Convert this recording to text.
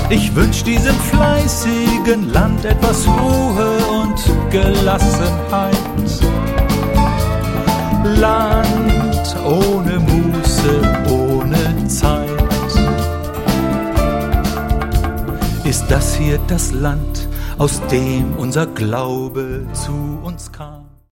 Ich wünsch diesem fleißigen Land etwas Ruhe und Gelassenheit. Land ohne Muße, ohne Zeit. Ist das hier das Land, aus dem unser Glaube zu uns kam?